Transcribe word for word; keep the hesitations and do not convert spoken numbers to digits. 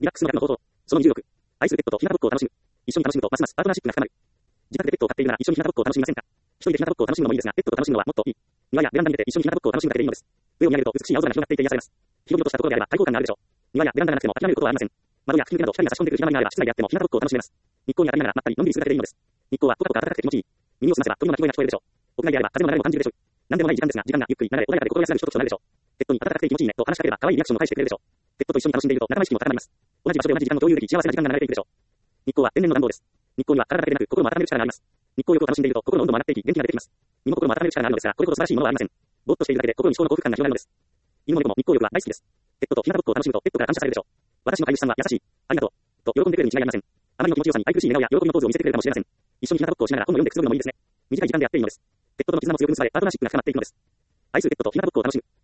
リラックスの楽の方法。そのにじゅうろく。愛するペットと日向ぼっこを楽しむ。一緒に楽しむとますますパートナーシップが深まる。自宅でペットを飼っているなら一緒に日向ぼっこを楽しみませんか？一人で日向ぼっこを楽しむのもいいですが、ペットと楽しむのはもっといい。庭やベランダに出て一緒に日向ぼっこを楽しむだけでいいのです。上を見上げると美しい青空が広がっていて癒されます。広々としたところであれば開放感があるでしょう。庭やベランダがなくても諦めることはありません。窓や吹き抜けなど光が差し込んでくる日の間にあれば室内であっても日向ぼっこを楽しめます。日光に当たりながらまったりのんびりするだけでいいのです。日光はポカポカ暖かくて気持ちいい。耳を澄ませば鳥の鳴き声が聞こえるでしょう。屋外であれば風の流れも感じるでしょう。何でもない時間ですが、時間がゆっくり流れ穏やかで心安らぐひとときとなるでしょう。ペットに暖かくて気持ちいいねと話しかければ可愛いリアクションを返してくれるでしょう。ペットと一緒に楽しんでいると仲間意識も高まります。同じ場所で同じ時間を共有でき幸せな時間が流れていくでしょう。日光は天然の暖房です。日光には体だけでなく心も温める力があります。日光浴を楽しんでいると心の温度も上がっていき元気が出てきます。身も心も温める力があるのですが、これほど素晴らしいものはありません。ぼーっとしているだけで心に至高の幸福感が広がるのです。犬も猫も日光浴は大好きです。ペットと日向ぼっこを楽しむとペットから感謝されるでしょう。私の飼い主さんは優しい、ありがとう、と喜んでくれるに違いありません。あまりの気持ちよさに愛くるしい笑顔や喜びのポーズを見せてくれるかもしれません。一緒に日向ぼっこをしながら本を読んでくつろぐのもいいですね。短い時間でやっていいのです。ペットとの絆も強く結ばれ、パートナーシップが深まっていくのです。愛するペットと日向ぼっこを楽しむ。